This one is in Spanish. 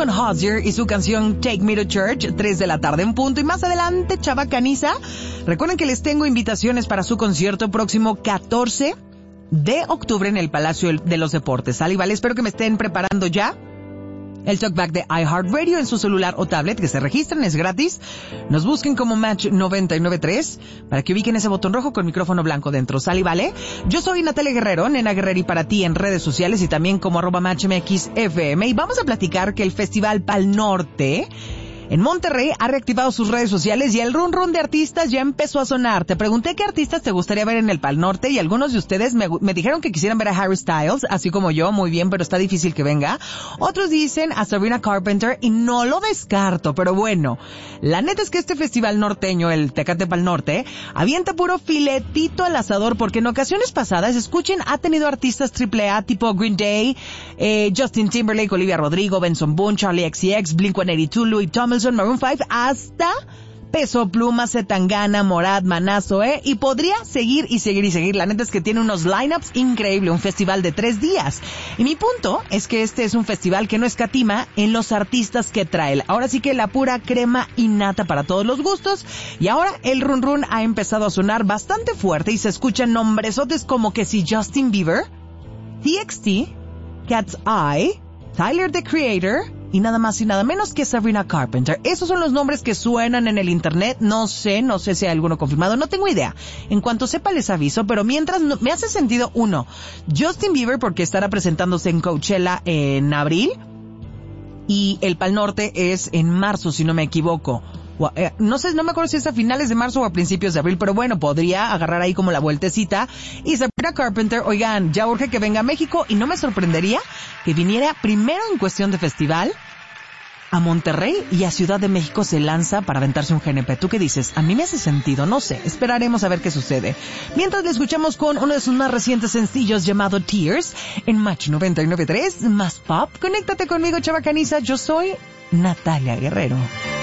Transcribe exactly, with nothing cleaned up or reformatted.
con Hozier y su canción Take Me to Church, tres de la tarde en punto. Y más adelante, Chava Caniza. Recuerden que les tengo invitaciones para su concierto próximo catorce de octubre en el Palacio de los Deportes. ¿Sale? Vale, espero que me estén preparando ya el talkback de iHeartRadio en su celular o tablet, que se registren, es gratis. Nos busquen como Match noventa y nueve punto tres para que ubiquen ese botón rojo con micrófono blanco dentro. ¿Sale? ¿Vale? Yo soy Natalia Guerrero, Nena Guerreri para ti en redes sociales y también como arroba MatchMXFM. Y vamos a platicar que el Festival Pal Norte en Monterrey ha reactivado sus redes sociales y el run run de artistas ya empezó a sonar. Te pregunté qué artistas te gustaría ver en el Pal Norte y algunos de ustedes me, me dijeron que quisieran ver a Harry Styles, así como yo, muy bien, pero está difícil que venga. Otros dicen a Sabrina Carpenter y no lo descarto, pero bueno, la neta es que este festival norteño, el Tecate Pal Norte, avienta puro filetito al asador porque en ocasiones pasadas, escuchen, ha tenido artistas triple A tipo Green Day, eh, Justin Timberlake, Olivia Rodrigo, Benson Boone, Charlie X C X, Blink ciento ochenta y dos, Louis Tomlinson, Maroon cinco, hasta Peso Pluma, Zetangana, Morat, Maná, Zoé, y podría seguir y seguir y seguir. La neta es que tiene unos lineups increíbles, un festival de tres días. Y mi punto es que este es un festival que no escatima en los artistas que trae. Ahora sí que la pura crema innata para todos los gustos. Y ahora el run run ha empezado a sonar bastante fuerte y se escuchan nombresotes como que si Justin Bieber, T X T, Cat's Eye, Tyler, the Creator, y nada más y nada menos que Sabrina Carpenter. Esos son los nombres que suenan en el internet. No sé, no sé si hay alguno confirmado. No tengo idea. En cuanto sepa les aviso, pero mientras no, me hace sentido uno. Justin Bieber porque estará presentándose en Coachella en abril. Y el Pal Norte es en marzo, si no me equivoco. No sé, no me acuerdo si es a finales de marzo o a principios de abril, pero bueno, podría agarrar ahí como la vueltecita. Y Sabrina Carpenter, oigan, ya urge que venga a México y no me sorprendería que viniera primero en cuestión de festival a Monterrey y a Ciudad de México se lanza para aventarse un G N P. ¿Tú qué dices? A mí me hace sentido, no sé, esperaremos a ver qué sucede. Mientras le escuchamos con uno de sus más recientes sencillos llamado Tears en Match noventa y nueve punto tres, más pop. Conéctate conmigo, Chava Caniza, yo soy Natalia Guerrero.